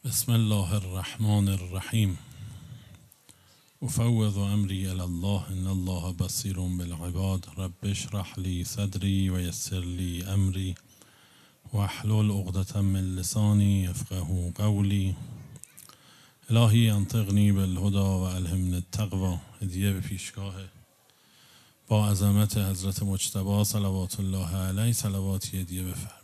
بسم الله الرحمن الرحیم. افوض امری الی الله ان الله بصیر بالعباد. رب اشرح لی صدری و یسر لی امری واحلل عقدة من لسانی یفقهوا قولی. الهی انطقنی بالهدی و الهمنی التقوی. هدیه به پیشگاه با عظمت حضرت مجتبی صلوات الله علیه صلواتی هدیه بفرمایید.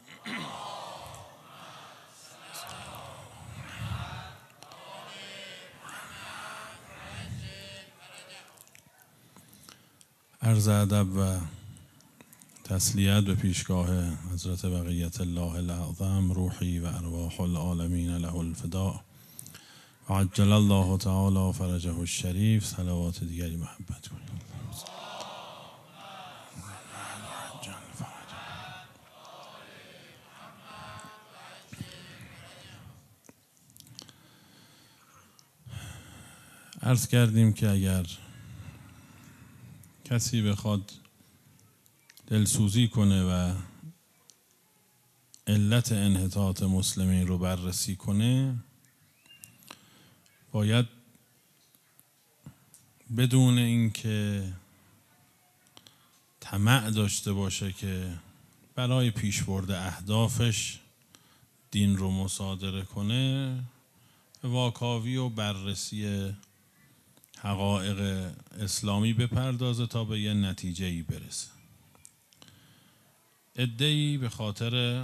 عرض ادب و تسلیت به پیشگاه حضرت بقیت الله الاعظم، روحی و ارواح العالمین له الفداء و عجل الله تعالی فرجه الشریف. صلوات دیگری محبت کنید. عرض کردیم که اگر کسی بخواد دلسوزی کنه و علت انحطاط مسلمین رو بررسی کنه، باید بدون اینکه طمع داشته باشه که برای پیشبرد اهدافش دین رو مصادره کنه، به واکاوی و بررسی حقایق اسلامی بپردازه تا به یه نتیجه‌ای برسه. عده‌ای به خاطر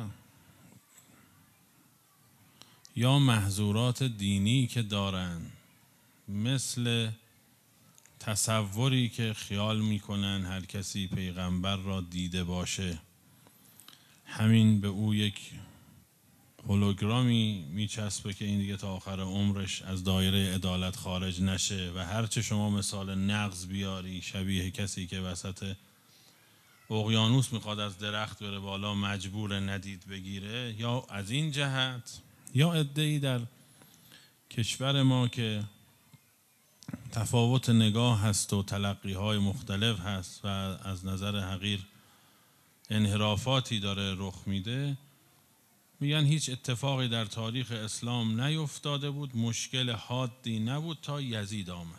یا محظورات دینی که دارن، مثل تصوری که خیال میکنن هر کسی پیغمبر را دیده باشه همین به او یک هولوگرامی میچسبه که این دیگه تا آخر عمرش از دایره عدالت خارج نشه و هرچه شما مثال نغز بیاری شبیه کسی که وسط اقیانوس میخواد از درخت بره بالا مجبور ندید بگیره، یا از این جهت، یا عده‌ای در کشور ما که تفاوت نگاه هست و تلقی‌های مختلف هست و از نظر حقیر انحرافاتی داره رخ میده، میگن هیچ اتفاقی در تاریخ اسلام نیفتاده بود، مشکل حادی نبود تا یزید آمد.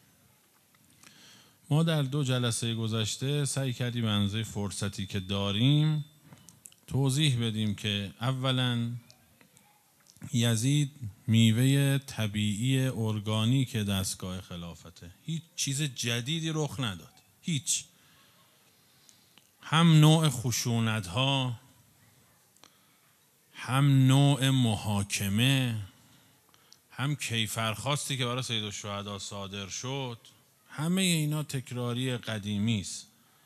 ما در 2 جلسه گذشته سعی کردیم اندازه فرصتی که داریم توضیح بدیم که اولا یزید میوه طبیعی ارگانیک دستگاه خلافته، هیچ چیز جدیدی رخ نداد، هیچ. هم نوع خشونت ها، هم نوع محاکمه، هم کیفرخواستی که برای سیدالشهدا صادر شد، همه اینا تکراری قدیمی است.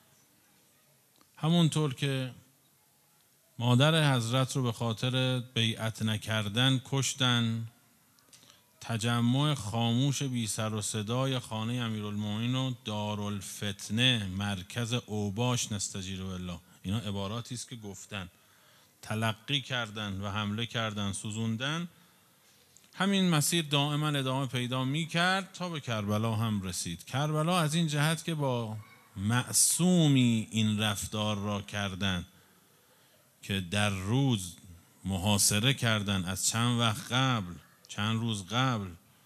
همونطور که مادر حضرت رو به خاطر بیعت نکردن کشتن، تجمع خاموش بی سر و صدای خانه امیرالمومنین و دارالفتنه، مرکز اوباش نستجیر بالله، اینا عباراتی است که گفتن، تلقی کردن و حمله کردن، سوزوندن. همین مسیر دائما ادامه پیدا می کرد تا به کربلا هم رسید. کربلا از این جهت که با معصومی این رفتار را کردن که در روز محاصره کردن، از چند وقت قبل، چند روز قبل،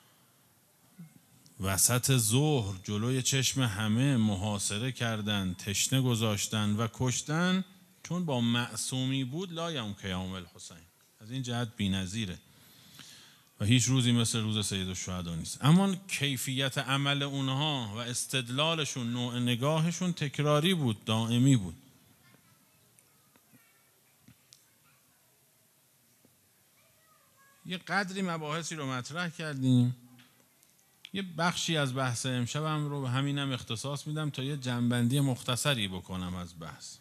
وسط ظهر جلوی چشم همه محاصره کردن، تشنه گذاشتن و کشتن، چون با معصومی بود. لا یوم کیوم الحسین، از این جهت بی‌نظیره و هیچ روزی مثل روز سیدالشهدا نیست. اما کیفیت عمل اونها و استدلالشون، نوع نگاهشون تکراری بود، دائمی بود. یه قدری مباحثی رو مطرح کردیم. یه بخشی از بحث امشبم رو همینم اختصاص میدم تا یه جنبندی مختصری بکنم از بحث.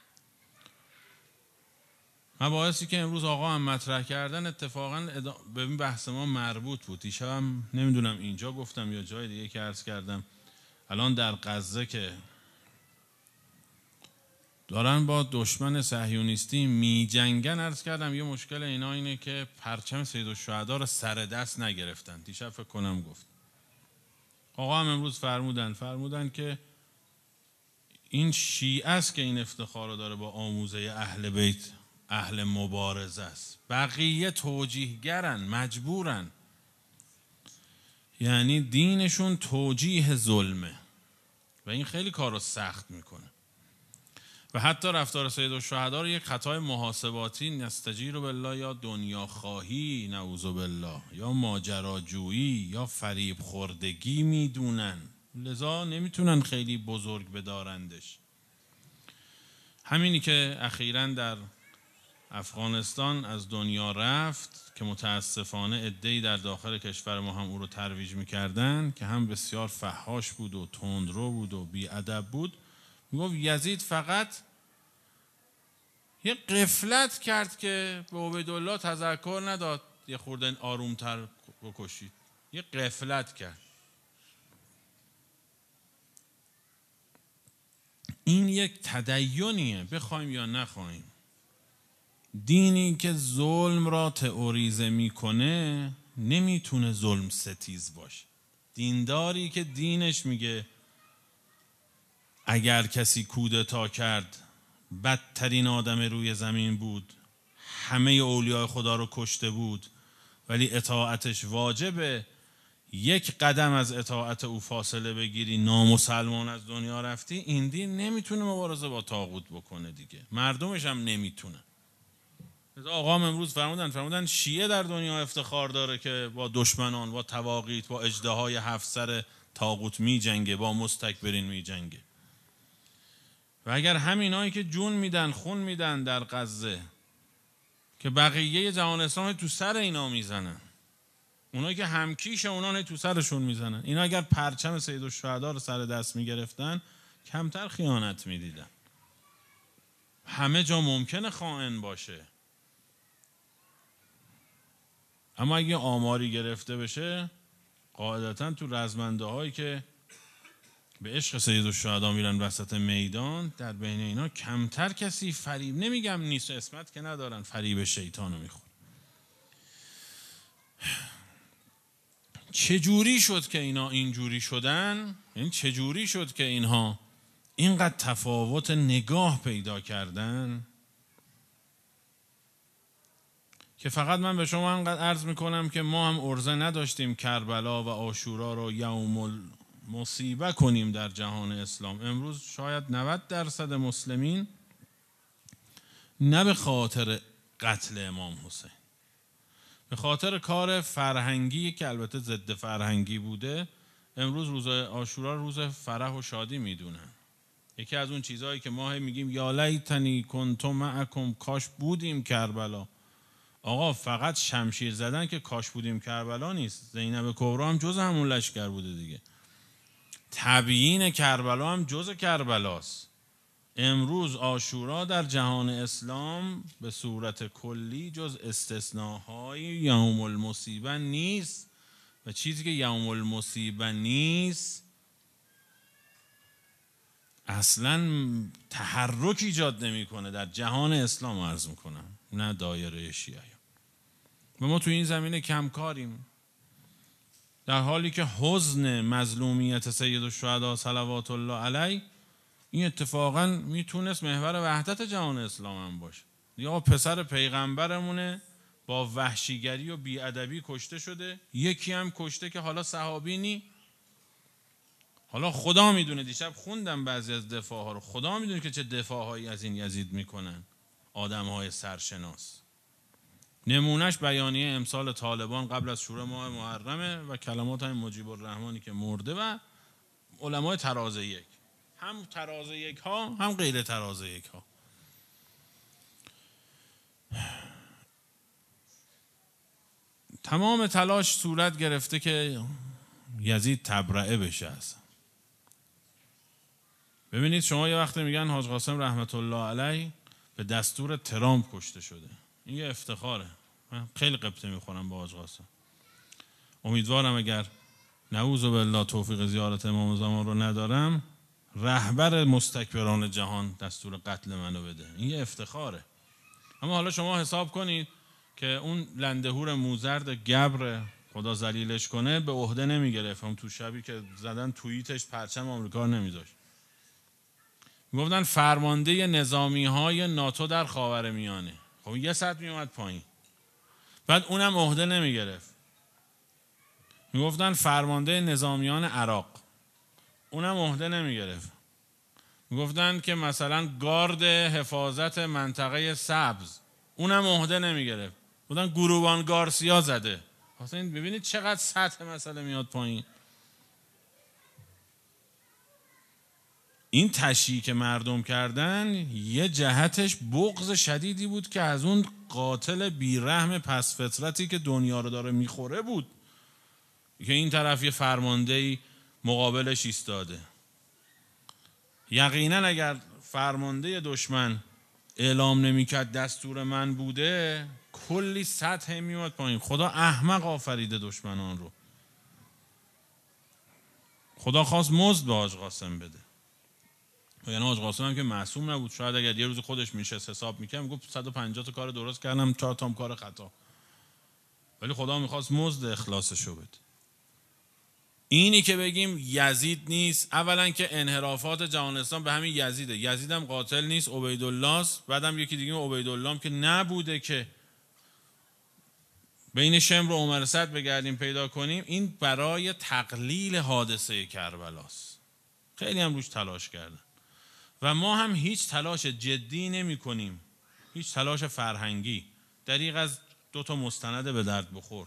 مباحثی که امروز آقا هم مطرح کردن اتفاقا به این بحث ما مربوط بود. دیشبم نمیدونم اینجا گفتم یا جای دیگه که عرض کردم، الان در غزه که دارن با دشمن صهیونیستی می جنگن، عرض کردم یه مشکل اینا اینه که پرچم سیدالشهدا رو سر دست نگرفتن. دیشب فکر کنم گفت آقا هم امروز فرمودن که این شیعه است که این افتخار رو داره با آموزه اهل بیت اهل مبارزه است، بقیه توجیهگرن، مجبورن. یعنی دینشون توجیه ظلمه و این خیلی کار رو سخت میکنه. و حتی رفتار سیدالشهدا رو یک خطای محاسباتی، نستجیر بالله، یا دنیا خواهی نعوذ بالله، یا ماجراجویی، یا فریب خوردگی میدونن، لذا نمیتونن خیلی بزرگ بدارندش. همینی که اخیراً در افغانستان از دنیا رفت که متاسفانه عده‌ای در داخل کشور ما هم او رو ترویج میکردن که هم بسیار فحاش بود و تندرو بود و بی‌ادب بود. میگفت یزید فقط یه غفلت کرد که به عبیدالله تذکر نداد یه خورده آرومتر بکشید، یه غفلت کرد. این یک تدینیه، بخوایم یا نخوایم. دینی که ظلم را تئوریزه میکنه نمیتونه ظلم ستیز باشه. دینداری که دینش میگه اگر کسی کودتا کرد بدترین آدم روی زمین بود، همه اولیاء خدا رو کشته بود، ولی اطاعتش واجبه، یک قدم از اطاعت او فاصله بگیری نامسلمان از دنیا رفتی، این دین نمیتونه مبارزه با طاغوت بکنه دیگه، مردمش هم نمیتونه. آقا امروز فرمودن شیعه در دنیا افتخار داره که با دشمنان، با طواغیت، با اژدهای 7 سر طاغوت می جنگه، با مستکبرین می جنگه. و اگر همینایی که جون میدن، خون میدن در غزه، که بقیه جهان اسلام تو سر اینا میزنن، اونایی که همکیش اونا تو سرشون میزنن، اینا اگر پرچم سیدالشهدا رو سر دست میگرفتن کمتر خیانت میدیدن. همه جا ممکنه خائن باشه، اما اگه آماری گرفته بشه قاعدتا تو رزمنده هایی که به عشق سیدالشهدا میرن وسط میدان، در بین اینا کمتر کسی فریب، نمیگم نیست، اسمت که ندارن، فریب شیطانو میخور. چجوری شد که اینا اینجوری شدن؟ یعنی چجوری شد که اینها اینقدر تفاوت نگاه پیدا کردن؟ که فقط من به شما انقدر عرض میکنم که ما هم عرضه نداشتیم کربلا و عاشورا رو یوم المصیبه کنیم در جهان اسلام. امروز شاید 90% مسلمین نه به خاطر قتل امام حسین، به خاطر کار فرهنگی که البته ضد فرهنگی بوده، امروز روز عاشورا روز فرح و شادی میدونن. یکی از اون چیزهایی که ما میگیم یا لیتنی کنت معکم، کاش بودیم کربلا. آقا فقط شمشیر زدن که کاش بودیم کربلا نیست، زینب کبرا هم جز همون لشکر بوده دیگه، تبیین کربلا هم جز کربلاست. امروز عاشورا در جهان اسلام به صورت کلی جز استثناهای یوم المصیبه نیست، و چیزی که یوم المصیبه نیست اصلا تحرک ایجاد نمیکنه در جهان اسلام، عرض میکنم، نه دایره شیعه. و ما تو این زمینه کمکاریم، در حالی که حزن مظلومیت سیدالشهدا صلوات الله علیه این اتفاقا میتونست محور وحدت جهان اسلام هم باشه. یا پسر پیغمبرمونه با وحشیگری و بیادبی کشته شده، یکی هم کشته که حالا صحابی نی، حالا خدا میدونه، دیشب خوندم بعضی از دفاع ها رو، خدا میدونه که چه دفاع هایی از این یزید میکنن آدم های سرشناس. نمونهش بیانیه امسال طالبان قبل از شروع ماه محرمه و کلمات های مجیب الرحمنی که مرده و علمای تراز یک، هم تراز یک ها هم غیر تراز یک ها. تمام تلاش صورت گرفته که یزید تبرئه بشه اصلا. ببینید شما یه وقت میگن حاج قاسم رحمت الله علیه به دستور ترامپ کشته شده، این یه افتخاره، من خیلی قبطه میخورم با حاج قاسم. امیدوارم اگر نعوذ بالله توفیق زیارت امام زمان رو ندارم، رهبر مستکبران جهان دستور قتل منو بده، این یه افتخاره. اما حالا شما حساب کنید که اون لندهور موزرد گبر خدا ذلیلش کنه به عهده نمیگرفت، هم تو شبی که زدن توییتش پرچم آمریکا نمیذاشت، میگفتن فرمانده نظامی های ناتو در خاورمیانه. خب یه سطح میومد پایین. بعد اونم عهده نمیگرفت، میگفتن فرمانده نظامیان عراق، اونم عهده نمیگرفت. میگفتن که مثلا گارد حفاظت منطقه سبز، اونم عهده نمیگرفت. بودن گروبان گارسیا زده. حسین ببینید چقدر سطح مسئله میاد پایین. این تشییع که مردم کردن یه جهتش بغض شدیدی بود که از اون قاتل بیرحم پس فطرتی که دنیا رو داره میخوره بود که این طرف یه فرماندهی مقابلش ایستاده. یقینا اگر فرمانده دشمن اعلام نمیکرد دستور من بوده، کلی سطح میاد پایین. خدا احمق آفریده دشمنان رو. خدا خواست مزد به حاج قاسم بده. یعنی حاج قاسم هم که معصوم نبود، شاید اگر یه روز خودش میشست حساب میکرد میگفت 150 تا کار درست کردم، 4 تا کار خطا. ولی خدا میخواست مزد اخلاصشو بده. اینی که بگیم یزید نیست، اولا که انحرافات جهان اسلام به همین یزیده. یزید هم قاتل نیست، عبیدالله است. بعدم یکی دیگه عبیدالله هم که نبوده که بین شمر و عمر صد بگردیم پیدا کنیم. این برای تقلیل حادثه کربلاست. خیلی هم روش تلاش کردن و ما هم هیچ تلاش جدی نمی کنیم، هیچ تلاش فرهنگی. دریغ از 2 تا مستند به درد بخور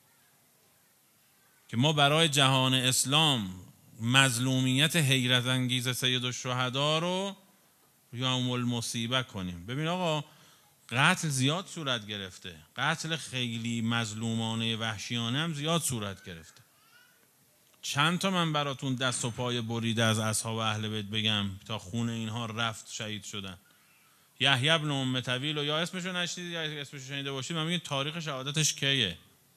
که ما برای جهان اسلام مظلومیت حیرت انگیز سید الشهدا رو یوم المصیبه کنیم. ببین آقا، قتل زیاد صورت گرفته، قتل خیلی مظلومانه وحشیانه هم زیاد صورت گرفته. چند تا من براتون دست و پای بریده از اصحاب اهل بیت بگم تا خون اینها رفت شهید شدن. یحیی بن ام طویل، و یا اسمشو نشنیدید یا اسمشو شنیده باشید، من میگم تاریخ شهادتش کیه.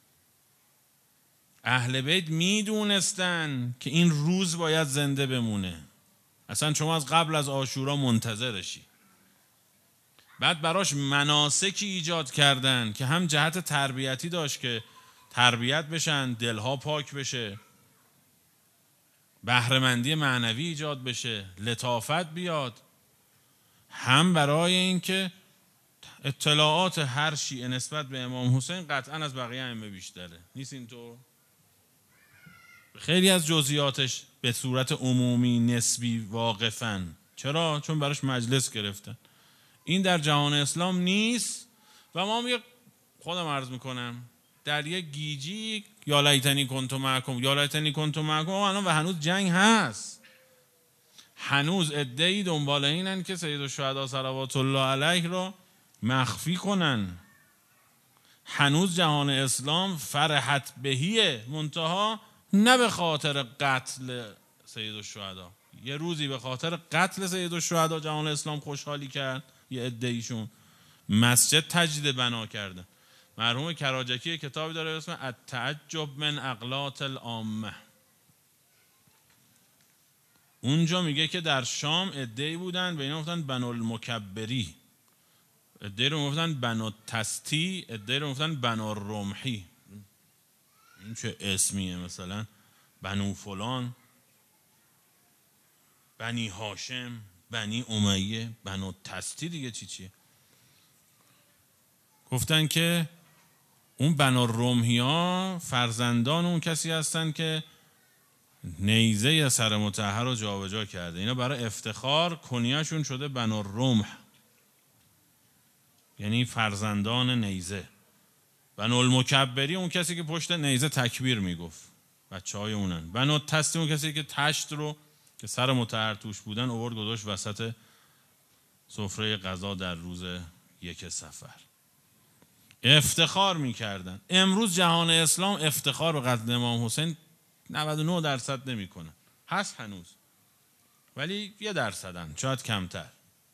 اهل بیت میدونستن که این روز باید زنده بمونه. اصلا شما از قبل از عاشورا منتظرشی. بعد براش مناسکی ایجاد کردن که هم جهت تربیتی داشت که تربیت بشن، دلها پاک بشه، بهره‌مندی معنوی ایجاد بشه، لطافت بیاد، هم برای اینکه اطلاعات هر شیعه نسبت به امام حسین قطعا از بقیه ائمه بیشتره. نیست اینطور؟ خیلی از جزئیاتش به صورت عمومی نسبی واقفن. چرا؟ چون براش مجلس گرفتن. این در جهان اسلام نیست و ما خودم عرض میکنم در یک گیجی یا لیتنی کنت معکم، یا لیتنی کنت معکم. و هنوز جنگ هست، هنوز عده‌ای دنبال اینن که سید الشهدا صلوات الله علیه رو مخفی کنن. هنوز جهان اسلام فرحت بهیه، منتها نه به خاطر قتل سید الشهدا. یه روزی به خاطر قتل سید الشهدا جهان اسلام خوشحالی کرد، یه عده‌ایشون مسجد تجدید بنا کردن. مرحوم کراجکی کتابی داره به اسم التعجب من اغلاط العامه. اونجا میگه که در شام عده‌ای بودن، به اینا گفتن بنو المکبری، عده‌ای رو گفتن بنو تستی، عده‌ای رو گفتن بنو رمحی. این چه اسمیه؟ مثلا بنو فلان، بنی هاشم، بنی امیه، بنو تستی دیگه چیه؟ گفتن که اون بنو رمحی ها فرزندان اون کسی هستن که نیزه سر مطهر رو جابجا کرده. اینا برای افتخار کنیه‌شون شده بنو رمح، یعنی فرزندان نیزه. بنو المکبری اون کسی که پشت نیزه تکبیر میگفت، بچهای اونن. بنو تستی اون کسی که تشت رو که سر مطهر توش بودن آورد گذاشت وسط سفره غذا در روز 1 صفر. افتخار میکردن. امروز جهان اسلام افتخار به قتل امام حسین 99% نمیکنه. هست هنوز، ولی 1%، شاید کمتر.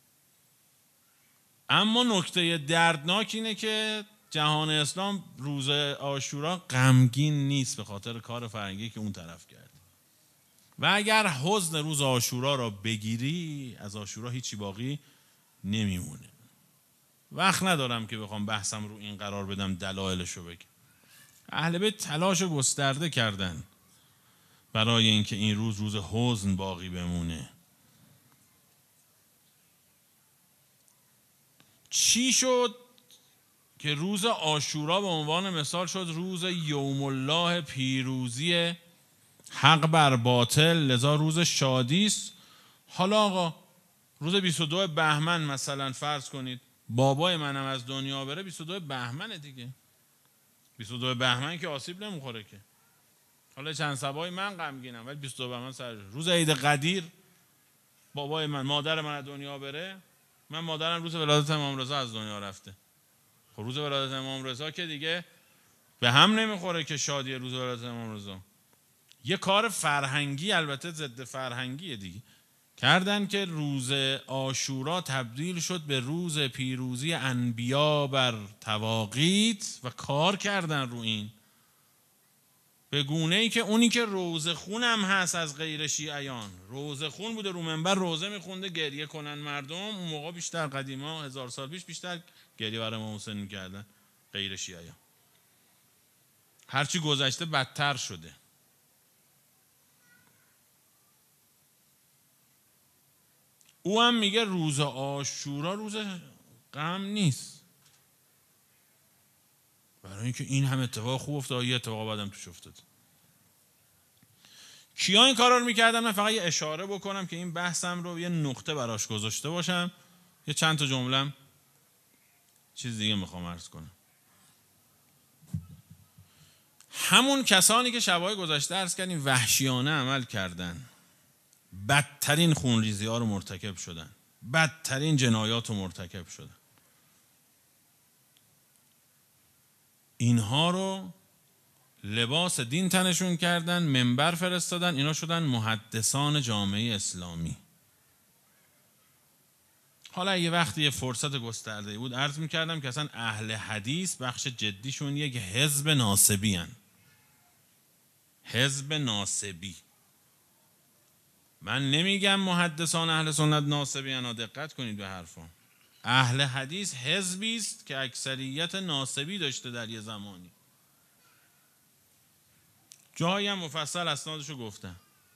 اما نکته دردناک اینه که جهان اسلام روز عاشورا غمگین نیست به خاطر کار فرنگی که اون طرف کرد. و اگر حزن روز عاشورا را بگیری، از عاشورا هیچی باقی نمیمونه. وقت ندارم که بخوام بحثم رو این قرار بدم، دلایلشو بگم. اهل بیت تلاش گسترده کردن برای اینکه این روز حزن باقی بمونه. چی شد که روز عاشورا به عنوان مثال شد روز یوم الله، پیروزی حق بر باطل، لذا روز شادی است. حالا آقا روز 22 بهمن مثلا فرض کنید بابای منم از دنیا بره، 22 بهمنه دیگه. 22 بهمن که آسیب نمیخوره که. حالا چند صباحی من غمگینم ولی 22 بهمن سر روز عید قدیر بابای من، مادر من از دنیا بره، من مادرم روز ولادت امام رضا از دنیا رفته. خب روز ولادت امام رضا که دیگه به هم نمیخوره که شادی روز ولادت امام رضا. یه کار فرهنگی، البته ضد فرهنگیه دیگه، کردن که روز عاشورا تبدیل شد به روز پیروزی انبیا بر طواغیت و کار کردن رو این به گونه‌ای که اونی که روزه خون هم هست از غیر شیعیان، روزه خون بوده رو منبر روزه میخونده گریه کنن مردم. اون موقع بیشتر قدیما 1000 سال پیش بیشتر گریه برای امام حسین میکردن غیر شیعیان. هرچی گذشته بدتر شده. او هم میگه روز عاشورا روز غم نیست، برای اینکه این هم اتفاق خوب افتاد، یه اتفاق بعدم توش افتاد. کیا این کارا رو میکردن؟ من فقط یه اشاره بکنم که این بحثم رو یه نقطه براش گذاشته باشم، یه چند تا جمله‌ام چیز دیگه میخوام عرض کنم. همون کسانی که شبای گذشته عرض کردیم وحشیانه عمل کردن، بدترین خونریزی ها رو مرتکب شدن، بدترین جنایات رو مرتکب شدن، اینها رو لباس دین تنشون کردن، منبر فرستادن، اینا شدن محدثان جامعه اسلامی. حالا یه وقتی یه فرصت گسترده بود عرض میکردم که اصلا اهل حدیث بخش جدیشون یک حزب ناصبی هن. حزب ناصبی. من نمیگم محدثان اهل سنت ناصبی هن، دقت کنید به حرفم. اهل حدیث حزبی است که اکثریت ناصبی داشته در یه زمانی. جایی هم مفصل اسنادشو گفتن.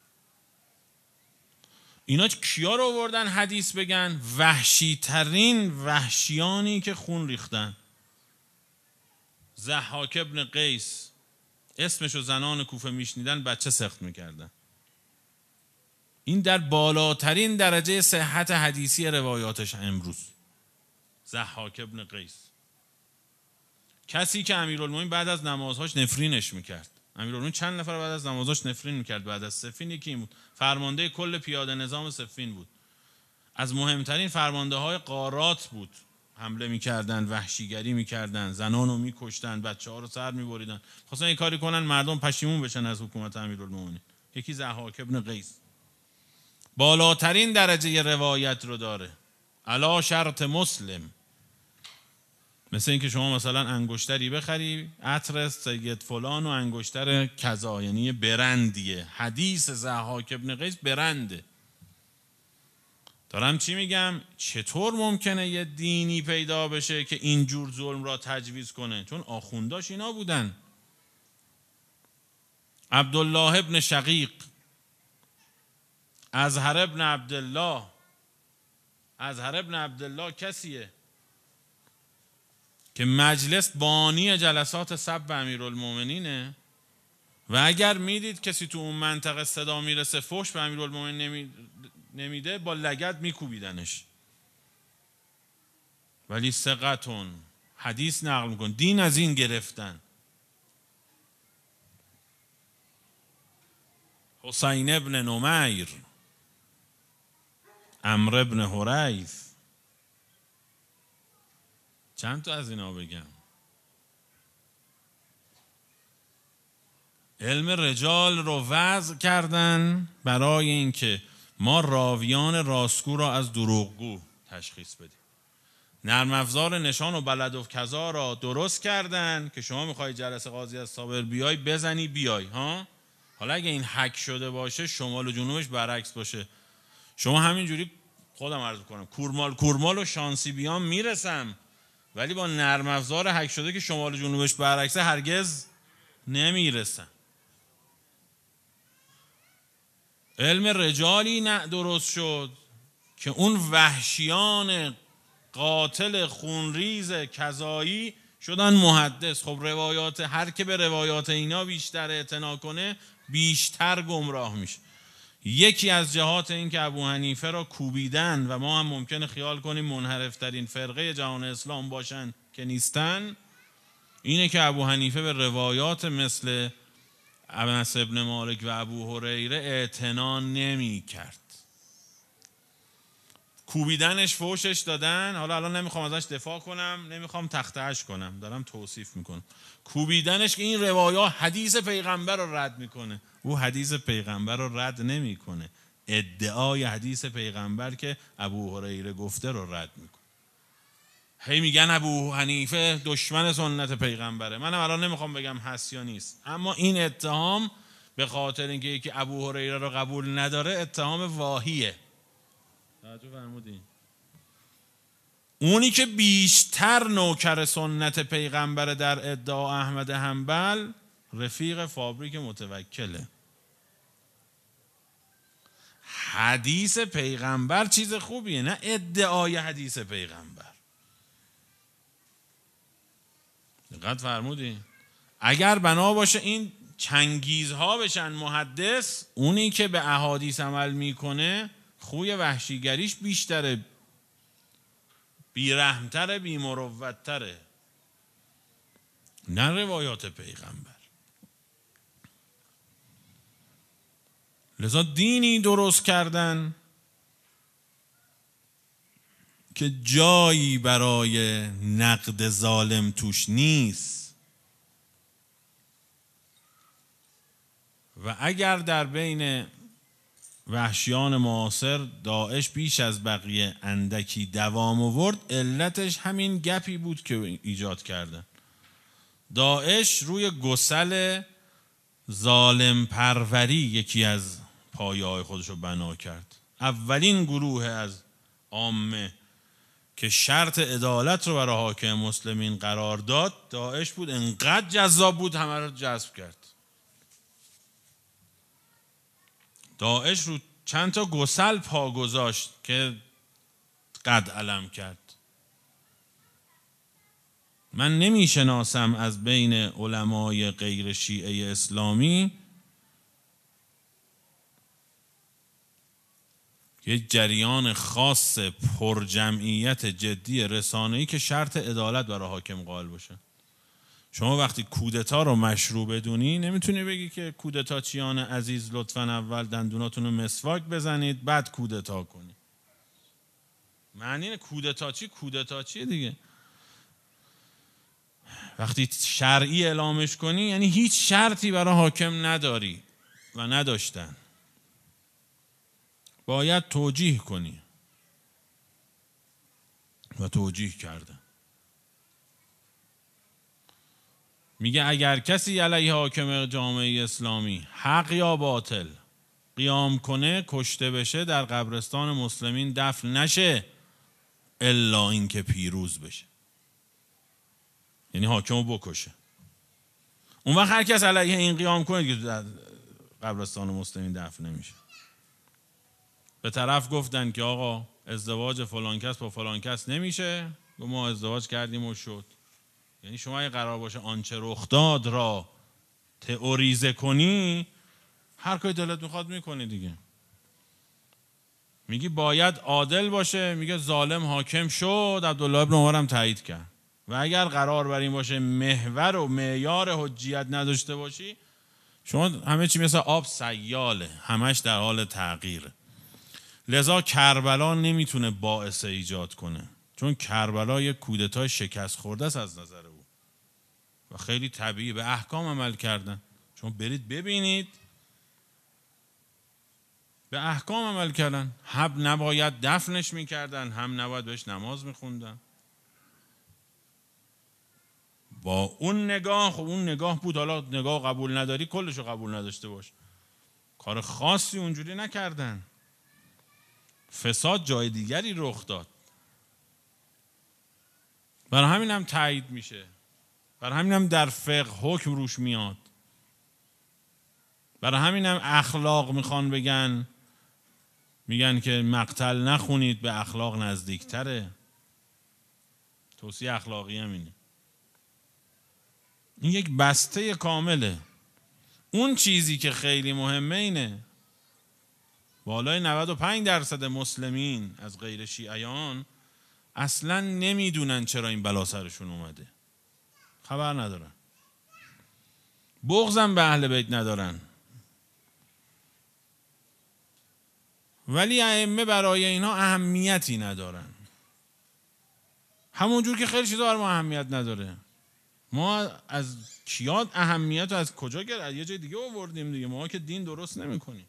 اینا کیا رو آوردن حدیث بگن؟ وحشی ترین وحشیانی که خون ریختن. ضحاک ابن قیس اسمشو زنان کوفه میشنیدن بچه سخت میکردن. این در بالاترین درجه صحت حدیثی روایاتش امروز. ضحاک ابن قیس، کسی که امیرالمومنین بعد از نمازهاش نفرینش میکرد. امیرالمومنین چند نفر بعد از نمازهاش نفرین میکرد. بعد از صفین یکی این بود، فرمانده کل پیاده نظام صفین بود، از مهمترین فرمانده های غارات بود. حمله میکردن، وحشیگری میکردن، زنان رو میکشتن، بچه ها رو سر میبریدن، خواستن این کاری کنن مردم پشیمون بشن از حکومت امیرالمومنین. یکی ضحاک ابن قیس بالاترین درجه روایت رو داره، علا شرط مسلم. مثل اینکه شما مثلا انگشتری بخری، عطر سید فلان و انگشتر کذا، یعنی برندیه. حدیث ضحاک ابن قیس برنده. دارم چی میگم؟ چطور ممکنه یه دینی پیدا بشه که اینجور ظلم را تجویز کنه؟ چون آخونداش اینا بودن. عبدالله ابن شقیق، اظهر ابن عبدالله. اظهر ابن عبدالله کسیه که مجلس بانی جلسات سب امیرالمومنینه و اگر میدید کسی تو اون منطقه صدا میرسه فحش به امیرالمومنین نمیده، با لگد میکوبیدنش. ولی ثقتون حدیث نقل میکن. دین از این گرفتن. حسین ابن نمیر، عمرو ابن حریث، چند تا از اینا بگم. علم رجال رو وضع کردن برای اینکه ما راویان راستگو را از دروغگو تشخیص بدیم. نرم افزار نشان و بلد و کذا را درست کردن که شما میخوای جلسه قاضی از صابر بیای بزنی بیای ها. حالا اگه این حک شده باشه شمال و جنوبش برعکس باشه، شما همینجوری خودم عرض کنم کورمال و شانسی بیام میرسم، ولی با نرم افزار حک شده که شمال و جنوبش برعکسه هرگز نمیرسم. علم رجالی درست شد که اون وحشیان قاتل خونریز کذایی شدن محدث. خب روایات، هر که به روایات اینا بیشتر اعتنا کنه بیشتر گمراه میشه. یکی از جهات این که ابو حنیفه را کوبیدن و ما هم ممکنه خیال کنیم منحرفترین فرقه جهان اسلام باشن که نیستن، اینه که ابو حنیفه به روایات مثل انس ابن مالک و ابو هریره اعتنا نمی کرد. کوبیدنش، فوشش دادن، حالا الان نمیخوام ازش دفاع کنم، نمیخوام تختهش کنم، دارم توصیف میکنم. کوبیدنش که این روایات حدیث پیغمبر رو رد میکنه، او حدیث پیغمبر رو رد نمیکنه، ادعای حدیث پیغمبر که ابو هریره گفته رو رد میکنه. هی میگن ابو حنیفه دشمن سنت پیغمبره. منم الان نمیخوام بگم هست یا نیست، اما این اتهام به خاطر اینکه یکی ابو هریره رو قبول نداره اتهام واهیه. توجه فرمودین؟ اونی که بیشتر نوکر سنت پیغمبر در ادعا احمد حنبل رفیق فابریک متوکله. حدیث پیغمبر چیز خوبیه، نه ادعای حدیث پیغمبر. دقت فرمودین؟ اگر بنا باشه این چنگیزها بشن محدث، اونی که به احادیث عمل میکنه خوی وحشیگریش بیشتره، بیرحمتره، بیمروتره، نه روایات پیغمبر. لذا دینی درست کردن که جایی برای نقد ظالم توش نیست. و اگر در بین وحشیان معاصر داعش بیش از بقیه اندکی دوام آورد، علتش همین گپی بود که ایجاد کردن. داعش روی گسل ظالم پروری یکی از پایه‌های خودش رو بنا کرد. اولین گروه از عامه که شرط عدالت رو برای حاکم مسلمین قرار داد داعش بود. انقدر جذاب بود همه رو جذب کرد. داعش رو چند تا گسل پا گذاشت که قد علم کرد. من نمی شناسم از بین علمای غیر شیعه اسلامی یک جریان خاص پرجمعیت جدی رسانه‌ای که شرط عدالت برای حاکم قائل باشه. شما وقتی کودتا رو مشروع بدونی نمیتونی بگی که کودتاچیان عزیز لطفاً اول دندوناتون رو مسواک بزنید بعد کودتا کنید. معنی کودتاچی دیگه. وقتی شرعی اعلامش کنی یعنی هیچ شرطی برای حاکم نداری و نداشتن. باید توجیه کنی و توجیه کردن. میگه اگر کسی علیه حاکم جامعه اسلامی حق یا باطل قیام کنه کشته بشه در قبرستان مسلمین دفن نشه الا اینکه پیروز بشه، یعنی حاکم رو بکشه. اون وقت هر کس علیه این قیام کنه که در قبرستان مسلمین دفن نمیشه. به طرف گفتن که آقا ازدواج فلان کس با فلان کس نمیشه، ما ازدواج کردیم و شد. یعنی شما اگه قرار باشه آنچه رخ داد را تئوریزه کنی هر کاری دلت میخواد میکنی دیگه. میگی باید عادل باشه، میگه ظالم حاکم شد، عبدالله ابن عمر هم تایید کرد. و اگر قرار بر این باشه محور و معیار حجیت نداشته باشی، شما همه چی مثل آب سیاله، همش در حال تغییره. لذا کربلا نمیتونه باعث ایجاد کنه، چون کربلا یک کودتای شکست خورده است از نظر او و خیلی طبیعی به احکام عمل کردن. شما برید ببینید به احکام عمل کردن. هم نباید دفنش میکردن، هم نباید بهش نماز میخوندن. با اون نگاه، خب اون نگاه بود، حالا نگاه قبول نداری کلشو قبول نداشته باش. کار خاصی اونجوری نکردن. فساد جای دیگری رخ داد. برای همین هم تایید میشه، برای همین هم در فقه حکم روش میاد، برای همین هم اخلاق میگن که مقتل نخونید به اخلاق نزدیکتره. توصیه اخلاقی هم اینه. این یک بسته کامله. اون چیزی که خیلی مهمه اینه بالای 95% مسلمین از غیر شیعیان اصلا نمیدونن چرا این بلا سرشون اومده، خبر ندارن، بغضم به اهل بیت ندارن، ولی ائمه برای اینا اهمیتی ندارن، همونجور که خیلی چیزا برای ما اهمیت نداره. ما از کیات اهمیت از کجا گرفت؟ یه جای دیگه آوردیم دیگه، ما که دین درست نمی‌کنیم.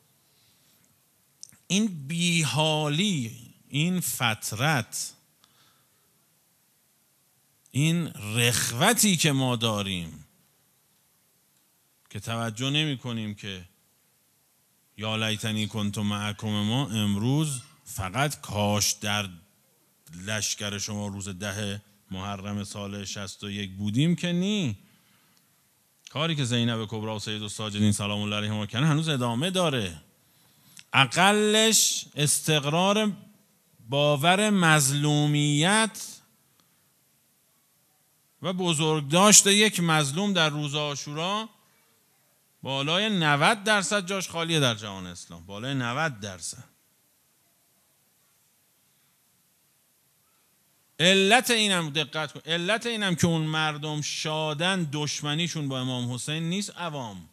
این بیحالی، این فترت، این رخوتی که ما داریم که توجه نمی کنیم که یا لیتنی کنت معکم، ما امروز فقط کاش در لشکر شما روز 10 محرم سال 61 بودیم که نی. کاری که زینب کبری و سید الساجدین سلام الله علیهما کردن هنوز ادامه داره. اقلش استقرار باور مظلومیت و بزرگداشت یک مظلوم در روز عاشورا بالای 90% جاش خالیه در جهان اسلام، بالای 90%. علت اینم دقت کن، علت اینم که اون مردم شادن دشمنیشون با امام حسین نیست عوام،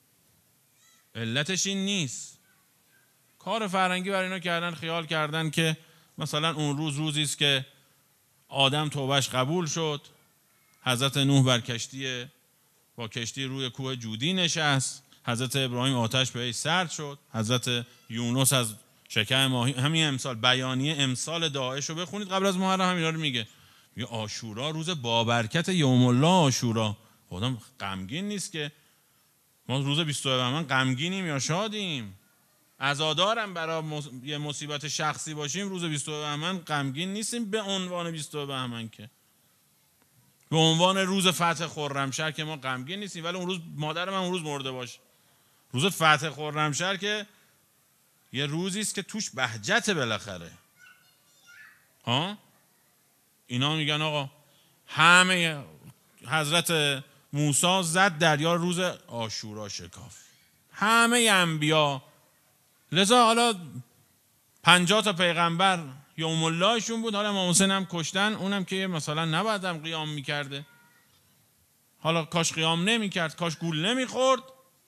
علتش این نیست. کار فرنگی برای اینا کردن، خیال کردن که مثلا اون روز روزی است که آدم توبهش قبول شد، حضرت نوح بر کشتی با کشتی روی کوه جودی نشست، حضرت ابراهیم آتش به وی سرد شد، حضرت یونس از شکم ماهی. همین امسال بیانیه امسال داعش رو بخونید قبل از محرم همینا رو میگه عاشورا روز بابرکت یوم الله عاشورا. خودم غمگین نیست که ما روز 22 بهمن غمگینیم یا شادیم؟ عزادارم برای یه مصیبت شخصی باشیم روز 22 بهمن غمگین نیستیم به عنوان 22 بهمن، که به عنوان روز فتح خرمشهر که ما غمگین نیستیم، ولی اون روز مادرم اون روز مرده باشه. روز فتح خرمشهر که یه روزی است که توش بهجت بالاخره. ها اینا میگن آقا همه حضرت موسی زد دریا روز عاشورا شکاف، همه انبیا. لذا حالا 50 تا پیغمبر یوم اللهشون بود، حالا امام حسین هم کشتن، اونم که مثلا نباید هم قیام میکرده، حالا کاش قیام نمیکرد، کاش گول نمیخورد.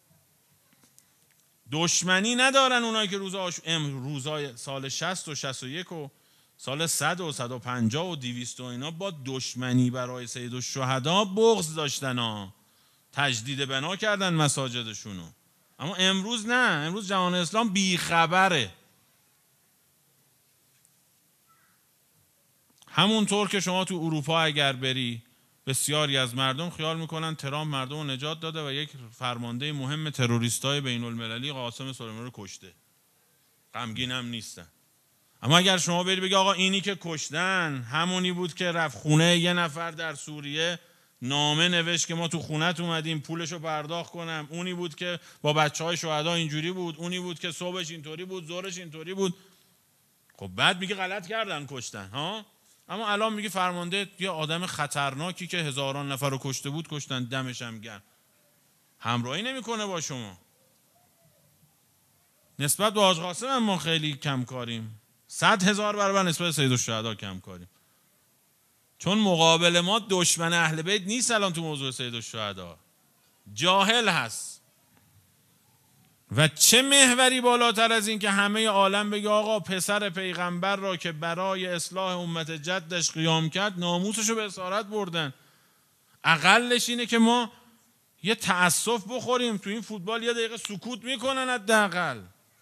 دشمنی ندارن اونایی که روزای سال 60 و 61 و سال 100 و 150 و 200 و اینا با دشمنی برای سید الشهدا بغض داشتن ها، تجدید بنا کردن مساجدشونو. اما امروز نه، امروز جهان اسلام بیخبره. همونطور که شما تو اروپا اگر بری بسیاری از مردم خیال میکنن ترامپ مردم رو نجات داده و یک فرمانده مهم تروریستای بین المللی قاسم سلیمانی رو کشته، غمگین هم نیستن. اما اگر شما بری بگی آقا اینی که کشتن همونی بود که رفت خونه یه نفر در سوریه نامه نوشت که ما تو خونت اومدیم پولشو پرداخت کنم، اونی بود که با بچهای شهدا اینجوری بود، اونی بود که صبحش اینطوری بود ظهرش اینطوری بود، خب بعد میگه غلط کردن کشتن ها. اما الان میگه فرمانده یه آدم خطرناکی که هزاران نفر رو کشته بود کشتن، دمش هم گرم، همراهی نمیکنه با شما. نسبت به حاج قاسم هم ما خیلی کم کاریم، 100,000 برابر نسبت سید الشهدا کم کاریم، چون مقابل ما دشمن اهل بیت نیست. الان تو موضوع سید الشهدا جاهل هست. و چه محوری بالاتر از این که همه عالم بگه آقا پسر پیغمبر را که برای اصلاح امت جدش قیام کرد ناموسشو به اسارت بردن. اقلش اینه که ما یه تأسف بخوریم، تو این فوتبال یه دقیقه سکوت میکنن حداقل.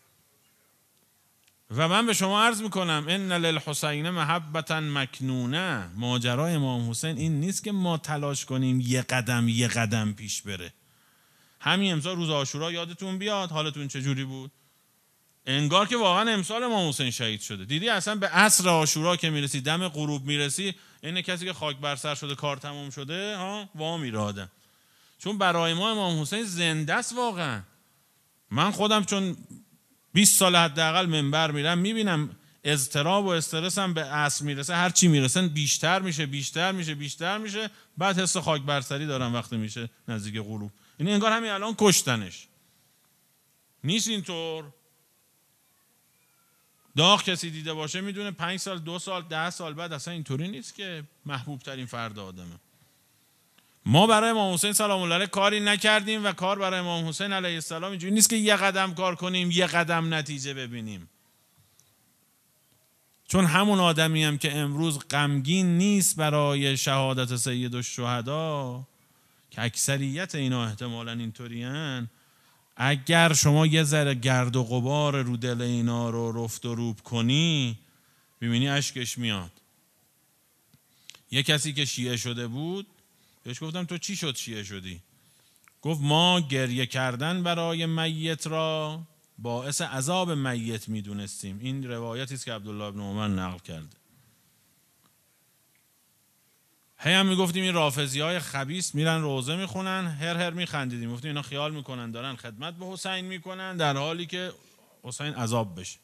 و من به شما عرض میکنم ان للحسین محبتا مکنونه. ماجرای امام حسین این نیست که ما تلاش کنیم یه قدم پیش بره. همین امسال روز عاشورا یادتون بیاد حالتون چجوری بود؟ انگار که واقعا امسال امام حسین شهید شده. دیدی اصلا به عصر عاشورا که میرسی، دم غروب میرسی، این کسی که خاک بر سر شده کار تمام شده ها وا میره آدم. چون برای ما امام حسین زنده است واقعا. من خودم چون 20 سال حداقل منبر میرم میبینم اضطراب و استرس هم به اصل میرسه، هر چی میرسن بیشتر میشه، بعد حس خاک برسری دارن وقتی میشه نزدیک غروب. این انگار همین الان کشتنش. نیست اینطور. داغ کسی دیده باشه میدونه 5 سال 2 سال 10 سال بعد اصلا اینطوری نیست که محبوب ترین فرد آدمه. ما برای امام حسین سلام الله علیه کاری نکردیم و کار برای امام حسین علیه السلام اینجوری نیست که یه قدم کار کنیم یه قدم نتیجه ببینیم. چون همون آدمی هم که امروز غمگین نیست برای شهادت سید الشهدا، که اکثریت اینا احتمالاً اینطورین، اگر شما یه ذره گرد و غبار رو دل اینا رو رفت و روب کنی ببینی اشکش میاد. یه کسی که شیعه شده بود بهش گفتم تو چی شد شیعه شدی؟ گفت ما گریه کردن برای میت را باعث عذاب میت میدونستیم. این روایتی است که عبدالله ابن عمر نقل کرده. هم میگفتیم این رافضی‌های خبیث میرن روزه میخونن، هر میخندیدیم، گفتیم اینا خیال میکنن دارن خدمت به حسین میکنن در حالی که حسین عذاب بشه.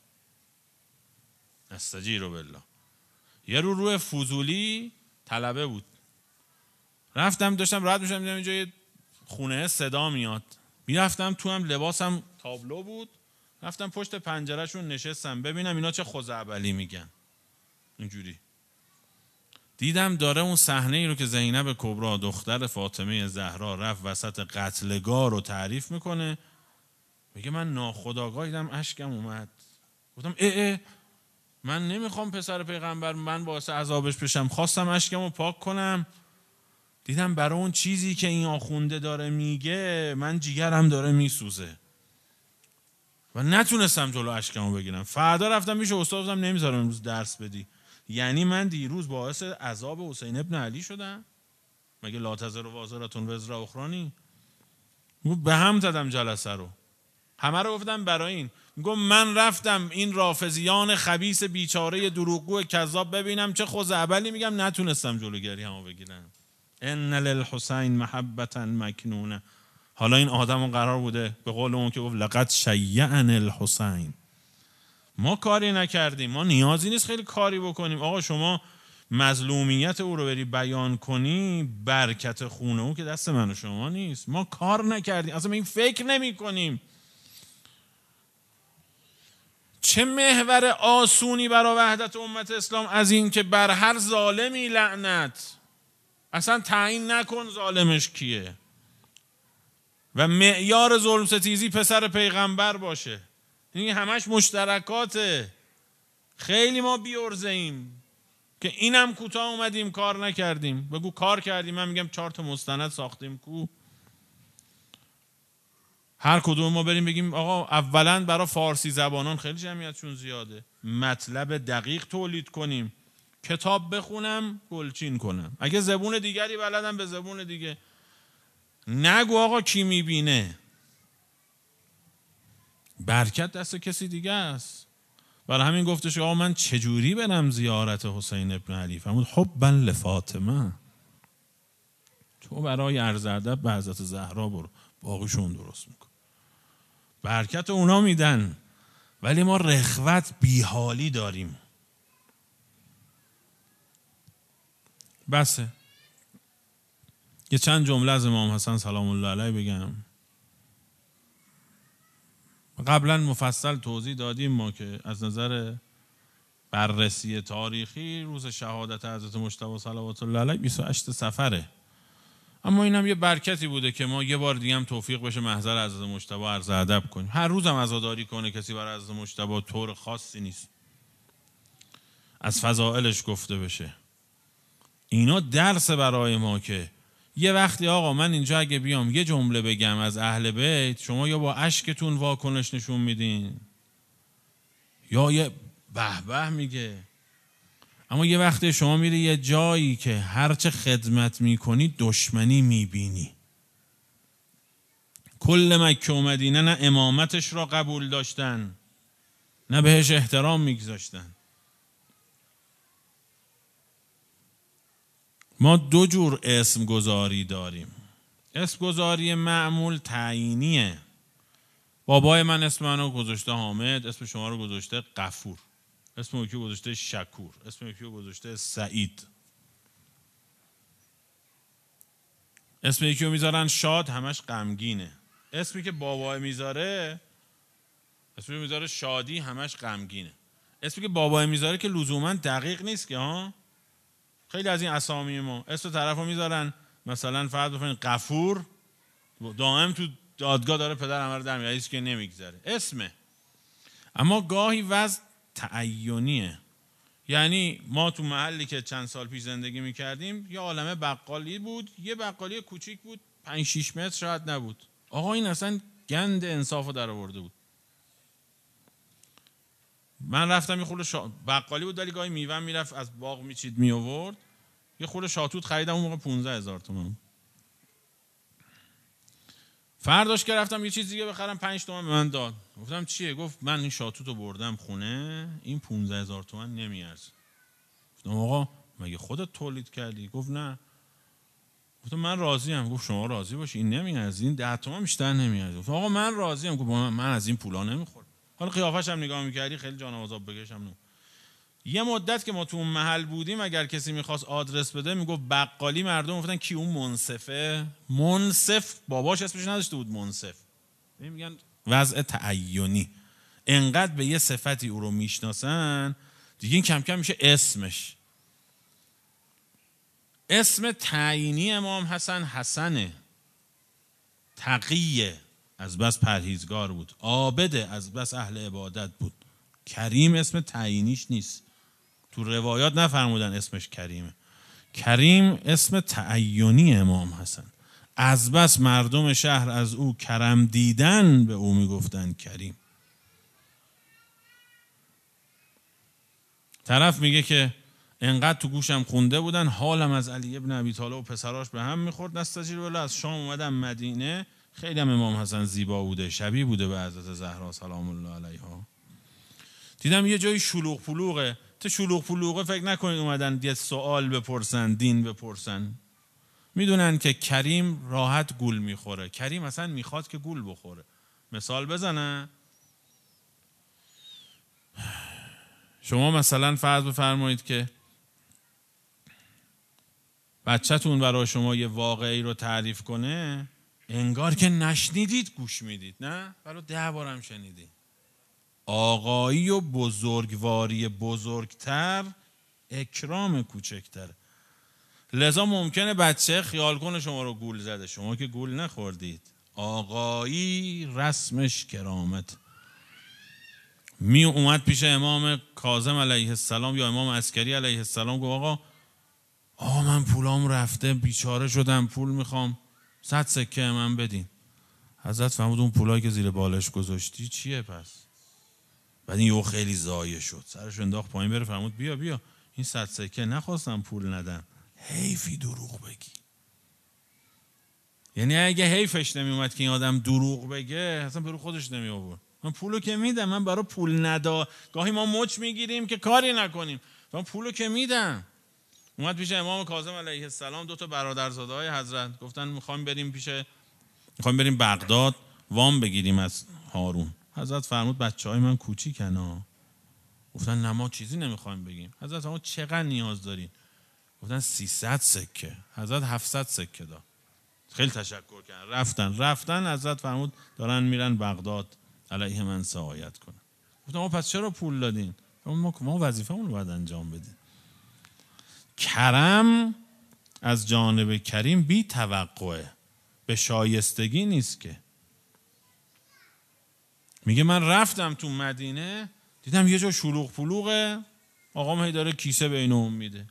استجیر بالله. یه روی فضولی طلبه بود، رفتم داشتم رد میشم دیدم اینجا یه خونه صدا میاد، میرفتم تو هم لباسم تابلو بود، رفتم پشت پنجرهشون نشستم ببینم اینا چه خزعبلی میگن. اینجوری دیدم داره اون صحنه ای رو که زینب کبرا دختر فاطمه زهرا رفت وسط قتلگاه رو تعریف میکنه. میگه من ناخودآگاه دیدم اشکم اومد، گفتم من نمیخوام پسر پیغمبر من باعث عذابش بشم، خواستم اشکم رو پاک کنم، دیدم برای اون چیزی که این آخونده داره میگه من جیگرم داره میسوزه و نتونستم جلو اشکم رو بگیرم. فردا رفتم میشه استاد، گفتم نمیذارم امروز درس بدی. یعنی من دیروز باعث عذاب حسین ابن علی شدم؟ مگه لا تزر وازرتون وزر اخرانی؟ به هم زدم جلسه رو، همه رو گفتم برای این. میگم من رفتم این رافضیان خبیث بیچاره دروغگو کذاب ببینم چه خزعبلی میگم، نتونستم جلوگیری همو بگیرم. ان للحسین محبتا مکنونه. حالا این آدمو قرار بوده به قول اون که گفت لقد شیعن الحسین. ما کاری نکردیم، ما نیازی نیست خیلی کاری بکنیم. آقا شما مظلومیت او رو بری بیان کنی، برکت خونه او که دست من و شما نیست. ما کار نکردیم، اصلا این فکر نمی کنیم. چه محور آسونی برای وحدت امت اسلام از این که بر هر ظالمی لعنت، اصلا تعیین نکن ظالمش کیه و معیار ظلم ستیزی پسر پیغمبر باشه. این همش مشترکاته. خیلی ما بیورزه ایم که اینم کوتاه اومدیم کار نکردیم. بگو کار کردیم، من میگم 4 تا مستند ساختیم کو. هر کدوم ما بریم بگیم آقا اولا برای فارسی زبانان خیلی جمعیتشون زیاده، مطلب دقیق تولید کنیم، کتاب بخونم گلچین کنم، اگه زبون دیگری بلدم به زبون دیگه. نگو آقا کی میبینه، برکت دست کسی دیگه است. برای همین گفتش آقا من چجوری برم زیارت حسین ابن علی؟ فرمود حبا لفاطمه، تو برای عرض ادب به حضرت زهرا برو، باقیشون درست میکن. برکت اونا میدن، ولی ما رخوت بیحالی داریم. بسه یه چند جمله از امام حسن سلام الله علیه بگم. قبلا مفصل توضیح دادیم ما که از نظر بررسی تاریخی روز شهادت حضرت مجتبی صلوات الله علیه 28 صفره، اما اینم یه برکتی بوده که ما یه بار دیگه هم توفیق بشه محضر حضرت مجتبی عرض ادب کنیم. هر روز هم عزاداری کنه کسی برای حضرت مجتبی طور خاصی نیست، از فضائلش گفته بشه. اینا درس برای ما که یه وقتی آقا من اینجا اگه بیام یه جمله بگم از اهل بیت، شما یا با اشکتون واکنش نشون میدین یا یه به به میگه. اما یه وقتی شما میری یه جایی که هرچه خدمت میکنی دشمنی میبینی. کل مکه و مدینه نه امامتش را قبول داشتن نه بهش احترام میگذاشتن. ما 2 جور اسم گذاری داریم. اسم گذاری معمول تعیینیه. بابای من اسم منو گذاشته حامد، اسم شما رو گذاشته غفور. اسم یکی گذاشته شکور، اسم یکی گذاشته سعید، اسم یکی رو میذارن شاد، همش غمگینه. اسمی که بابا میذاره، اسمی که میذاره شادی، همش غمگینه. اسمی که بابا میذاره که لزوما دقیق نیست که ها. خیلی از این اسامی ما اسم طرفو میذارن، مثلا فرض بفرمایید غفور، دائم تو دادگاه داره پدر همه رو در میاره، که نمیگذره اسمه. اما گاهی وضع تعینیه. یعنی ما تو محلی که چند سال پیش زندگی میکردیم یه عالمه بقالی بود، یه بقالی کوچیک بود، 5-6 متر شاید نبود. آقا این اصلا گند انصافو در آورده بود. من رفتم یه خورده بقالی بود ولی گاهی میوه میرفت از باغ میچید می آورد. یه خورده شاتوت خریدم اون موقع 15,000 تومان. فرداش که رفتم یه چیز دیگه بخرم 5 تومن به من داد. گفتم چیه؟ گفت من این شاتوتو بردم خونه، این 15,000 تومان نمیارزه. گفتم آقا مگه خودت تولید کردی؟ گفت نه. گفتم من راضیم. گفت شما راضی باشی، این نمیارزه، این 10 تومن بیشتر نمیارزه. گفتم آقا من راضیم. گفت من از این پولا نمیخورم. حالا قیافش هم نگاه میکردی خیلی جان آزاد بکشم نو. یه مدت که ما تو اون محل بودیم اگر کسی میخواست آدرس بده میگفت بقالی، مردم گفتن کی اون منصفه؟ منصف باباش اسمش نداشته بود منصف. میگن وضع تعینی، انقدر به یه صفتی او رو میشناسن دیگه این کم کم میشه اسمش. اسم تعیینی امام حسن حسنه، تقیه از بس پرهیزگار بود، عابده از بس اهل عبادت بود. کریم اسم تعیینیش نیست، تو روایات نفرمودن اسمش کریمه. کریم اسم تعینی امام حسن، از بس مردم شهر از او کرم دیدن به او میگفتن کریم. طرف میگه که انقدر تو گوشم خونده بودن، حالم از علی ابن ابی طالب و پسراش به هم میخورد. نستجیر بالله از شام اومدم مدینه، خیلی هم امام حسن زیبا بوده، شبیه بوده به حضرت زهرا سلام الله علیها. دیدم یه جایی شلوغ پلوغه. تو شلوغ پلوغه فکر نکنید اومدن یه سوال بپرسن، دین بپرسن. میدونن که کریم راحت گول میخوره. کریم اصلا میخواد که گول بخوره. مثال بزنه، شما مثلا فرض بفرمایید که بچه‌تون برای شما یه واقعی رو تعریف کنه، انگار که نشنیدید گوش میدید، نه؟ برای 10 بارم شنیدید. آقایی و بزرگواری بزرگتر اکرام کوچکتره. لذا ممکنه بچه خیال کنه شما رو گول زده، شما که گول نخوردید. آقایی رسمش کرامت. می اومد پیش امام کاظم علیه السلام یا امام عسکری علیه السلام، گفت آقا من پولام رفته، بیچاره شدم، پول میخوام، 100 سکه من بدین. حضرت فرمود اون پولایی که زیر بالش گذاشتی چیه پس؟ بعد این یهو خیلی ضایع شد، سرش انداخت پایین بره، فرمود بیا این 100 سکه نخواستم پول ندم، حیفی دروغ بگی. یعنی اگه حیفش نمی اومد که این آدم دروغ بگه اصلا برو خودش نمی آورد. من پولو که میدم، من برای پول ندا. گاهی ما مچ میگیریم که کاری نکنیم، من پولو که میدم. اومد پیش امام کاظم علیه السلام 2 برادرزاده های حضرت، گفتن میخوایم بریم بغداد وام بگیریم از هارون. حضرت فرمود بچهای من کوچیکن. گفتن نه ما چیزی نمیخوایم بگیم. حضرت فرمود چقدر نیاز دارین؟ گفتن 300 سکه. حضرت 700 سکه داد. خیلی تشکر کردن، رفتن. حضرت فرمود دارن میرن بغداد علیه من سعایت کنن. گفتم ما پس چرا پول دادین؟ ما وظیفه‌مون رو باید انجام بدیم. کرم از جانب کریم بی توقعه، به شایستگی نیست که. میگه من رفتم تو مدینه دیدم یه جا شلوغ پلوغه، آقام هی داره کیسه بین اون میده.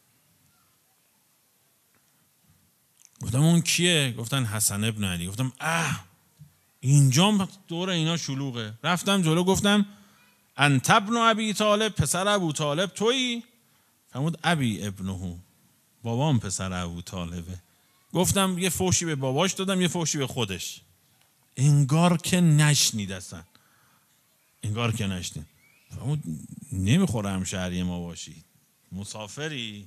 گفتم اون کیه؟ گفتن حسن ابن علی. گفتم اینجا دور اینا شلوغه. رفتم جلو گفتم انت ابن ابی طالب، پسر ابو طالب تویی؟ فرمود ابی ابنه، بابام پسر ابو طالبه. گفتم یه فوشی به باباش دادم، یه فوشی به خودش. انگار که نشنید اصلا، انگار که نشنید. فرمود نمیخوره همشهری ما باشی، مسافری.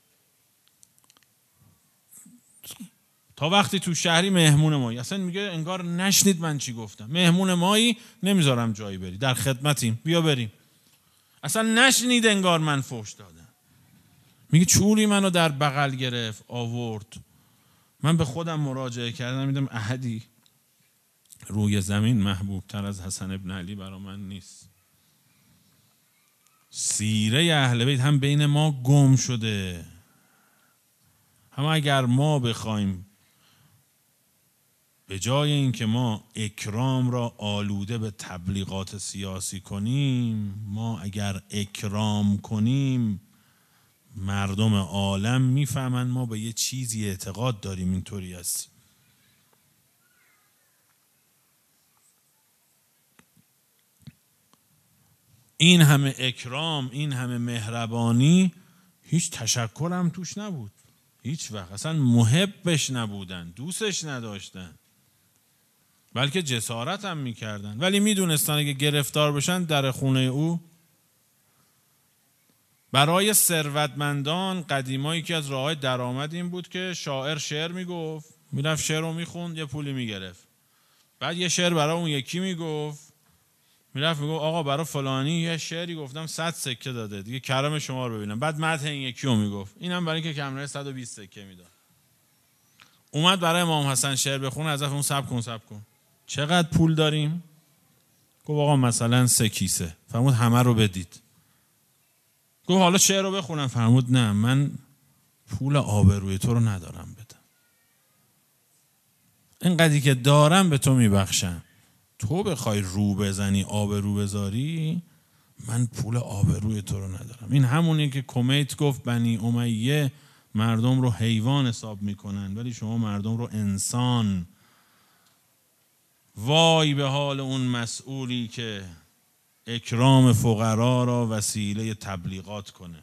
تا وقتی تو شهری مهمون مایی، اصلا میگه انگار نشنید من چی گفتم. مهمون مایی، نمیذارم جایی بری، در خدمتیم، بیا بریم. اصلا نشنید انگار من فحش دادم. میگه چوری منو در بغل گرفت آورد. من به خودم مراجعه کردم، میدم احدی روی زمین محبوب تر از حسن ابن علی برا من نیست. سیره اهل بیت هم بین ما گم شده. هم اگر ما بخوایم به جای اینکه ما اکرام را آلوده به تبلیغات سیاسی کنیم، ما اگر اکرام کنیم مردم عالم میفهمن ما به یه چیزی اعتقاد داریم، اینطوری هستیم. این همه اکرام، این همه مهربانی، هیچ تشکرم توش نبود، هیچ وقت. اصلا محبش نبودن، دوستش نداشتن، بلکه جسارت هم میکردن. ولی میدونستن اگه گرفتار بشن در خونه او. برای ثروتمندان قدیما یکی از راه‌های درآمد این بود که شاعر شعر میگفت، میرفت شعر رو میخوند، یه پولی میگرفت. بعد یه شعر برای اون یکی میگفت، میرفت میگفت آقا برای فلانی یه شعری گفتم 100 سکه داده، دیگه کرم شما رو ببینم. بعد مدح این یکی رو میگفت، اینم برای اینکه کمره 120 سکه میداد. اومد برای امام حسن شعر بخونه، از اون صبر کن چقدر پول داریم؟ گفت آقا مثلا 3 کیسه. فرمود همه رو بدید. گفت حالا شعر رو بخونم. فرمود نه، من پول آبروی تو رو ندارم بدم، اینقدری که دارم به تو میبخشم، تو بخوای رو بزنی آبرو بذاری، من پول آبروی تو رو ندارم. این همونی که کمیت گفت بنی امیه مردم رو حیوان حساب میکنن ولی شما مردم رو انسان. وای به حال اون مسئولی که اکرام فقرا را وسیله تبلیغات کنه.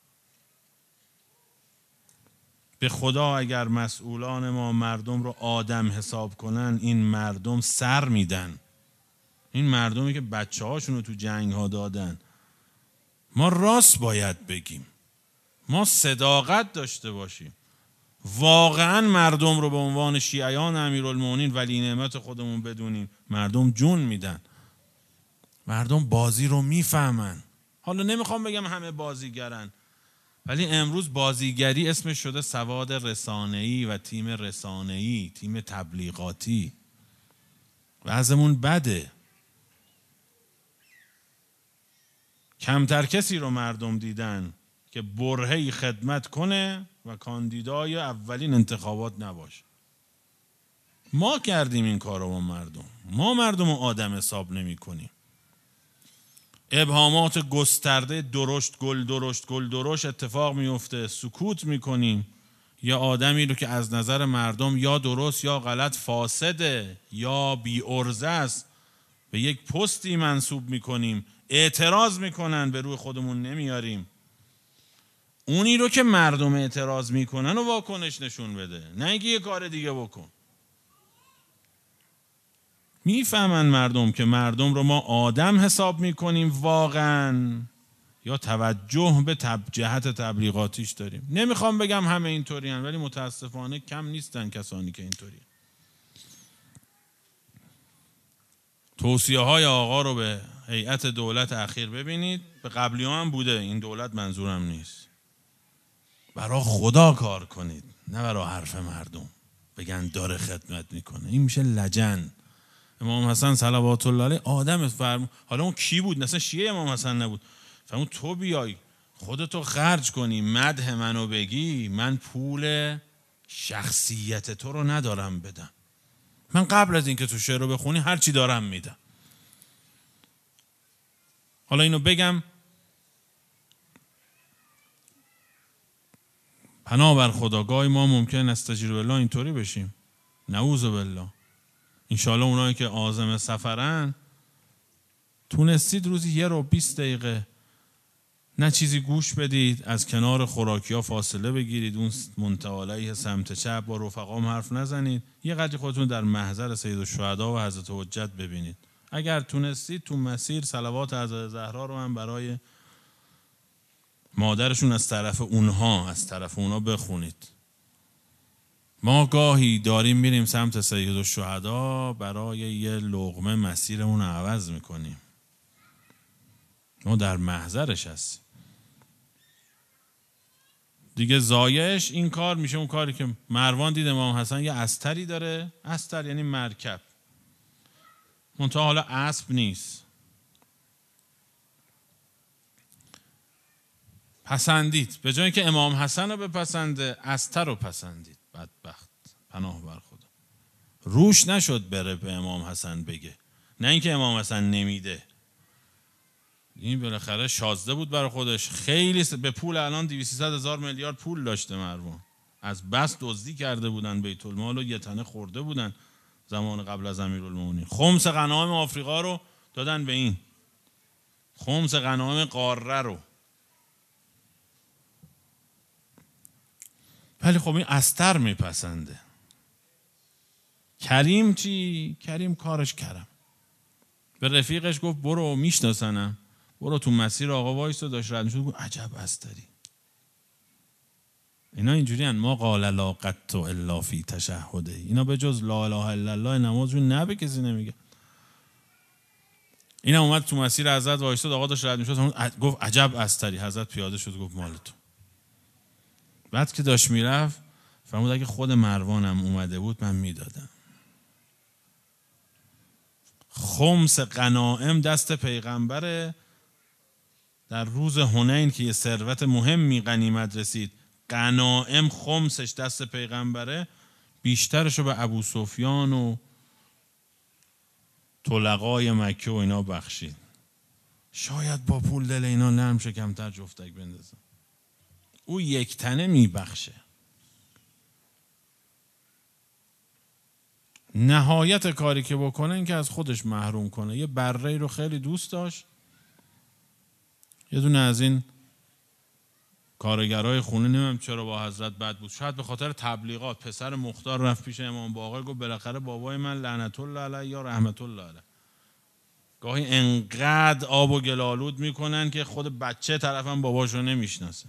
به خدا اگر مسئولان ما مردم رو آدم حساب کنن، این مردم سر میدن. این مردمی که بچه هاشون رو تو جنگ ها دادن. ما راست باید بگیم، ما صداقت داشته باشیم، واقعا مردم رو به عنوان شیعیان امیرالمومنین ولی نعمت خودمون بدونیم. مردم جون میدن، مردم بازی رو میفهمن. حالا نمیخوام بگم همه بازیگرن، ولی امروز بازیگری اسمش شده سواد رسانه‌ای و تیم رسانه‌ای، تیم تبلیغاتی. وضعمون بده. کمتر کسی رو مردم دیدن که برهه‌ای خدمت کنه و کاندیدای اولین انتخابات نباشه. ما کردیم این کار رو با مردم. ما مردم رو آدم حساب نمی کنیم. ابهامات گسترده درشت گل اتفاق میفته، سکوت میکنیم. یا آدمی رو که از نظر مردم یا درست یا غلط فاسده یا بی ارزه است به یک پستی منصوب میکنیم، اعتراض میکنن، به روی خودمون نمیاریم. اونی رو که مردم اعتراض میکنن و واکنش نشون بده، نه اینکه یه کار دیگه بکن. میفهمن مردم که مردم رو ما آدم حساب میکنیم واقعا، یا توجه به جهت تبلیغاتیش داریم. نمیخوام بگم همه اینطوری هن، ولی متاسفانه کم نیستن کسانی که اینطوری. توصیه های آقا رو به هیئت دولت اخیر ببینید. به قبلی ها هم بوده، این دولت منظورم نیست. برای خدا کار کنید، نه برای حرف مردم بگن داره خدمت میکنه. این میشه لجن. امام حسن صلوات الله علیه آدم فرمود. حالا اون کی بود؟ مثلا شیعه امام حسن نبود. فرمود تو بیای خودتو خرج کنی مدح منو بگی، من پول شخصیت تو رو ندارم بدم. من قبل از اینکه تو شعر رو بخونی هر چی دارم میدم. حالا اینو بگم، پناه بر خدا گاهی ما ممکن استجیر بالله اینطوری بشیم، نعوذ بالله. انشاءالله اونایی که عازم سفرن تونستید روزی 1 رو 20 دقیقه نه چیزی گوش بدید، از کنار خوراکی ها فاصله بگیرید، اون منتعالیه سمت چپ با رفقام حرف نزنید، یه قدری خودتون در محضر سید الشهدا و حضرت حجت ببینید. اگر تونستید تو مسیر صلوات حضرت زهرا رو هم برای مادرشون از طرف اونها بخونید. ما گاهی داریم میریم سمت سید الشهدا، برای یه لقمه مسیرمون رو عوض میکنیم. ما در محضرش هستیم. دیگه زایش این کار میشه اون کاری که مروان دید امام حسن یه استری داره. استر یعنی مرکب، منتها حالا اسب نیست. پسندید، به جای اینکه امام حسن رو بپسنده استر رو پسندید. بدبخت، پناه بر خدا. روش نشد بره به امام حسن بگه، نه اینکه امام حسن نمیده. این بالاخره شازده بود برای خودش، خیلی به پول الان 200-300 میلیارد پول داشته مروان. از بس دزدی کرده بودن بیت المال و یه تنه خورده بودن زمان قبل از امیرالمومنین. خمس غنایم آفریقا رو دادن به این، خمس غنایم قاره رو. ولی خب این استر میپسنده. کریم چی؟ کریم کارش کرم. به رفیقش گفت برو، میشناسنم، برو تو مسیر آقا وایسا. داشت رد میشد، گفت عجب استری. اینا اینجوری هن. ما قال لا قط الا فی تشهده. اینا به جز لا اله الا الله نمازشون نه به کسی نمیگه. اینا اومد تو مسیر حضرت وایساد، آقا داشت رد میشد، گفت عجب استری. حضرت پیاده شد گفت مال تو. بعد که داشت میرفت فرمود اگه خود مروانم اومده بود من میدادم. خمس غنائم دست پیغمبره. در روز حنین که یه ثروت مهمی غنیمت رسید، غنائم خمسش دست پیغمبره، بیشترشو به ابو سفیان و طلقای مکه و اینا بخشید. شاید با پول دل اینا نرم شه، کمتر جفتک بندازن. او یک تنه میبخشه. نهایت کاری که بکنه این که از خودش محروم کنه. یه بره رو خیلی دوست داشت، یه دونه از این کارگرای خونه، نمیم چرا با حضرت بد بود، شاید به خاطر تبلیغات. پسر مختار رفت پیش امام باقر گفت بالاخره بابای من لعنت الله علیه یا رحمت الله علیه. گاهی انقدر آب و گلالود میکنن که خود بچه طرفم باباشو نمیشناسه.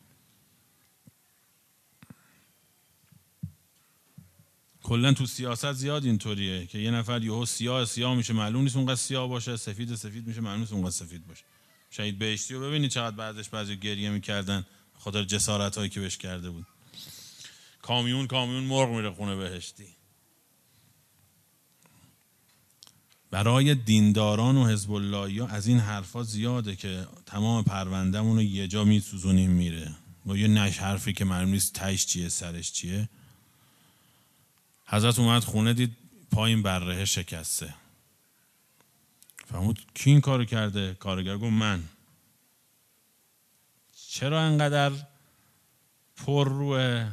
کلا تو سیاست زیاد اینطوریه که یه نفر یهو سیاه میشه، معلوم نیست اونقدر سیاه باشه، سفید میشه، معلوم نیست اونقدر سفید باشه. شهید بهشتی رو ببینید چقدر بعضی گریه میکردن خاطر جسارت هایی که بهش کرده بود. کامیون مرغ میره خونه بهشتی. برای دینداران و حزب اللهی ها از این حرفا زیاده که تمام پروندهمون رو یه جا میسوزونیم میره با یه حرفی که معلوم نیست تهش چیه سرش چیه. حضرت اومد خونه دید پایین بره شکسته. فهمود کی این کارو کرده؟ کارگر گفت من. چرا انقدر پر روه؟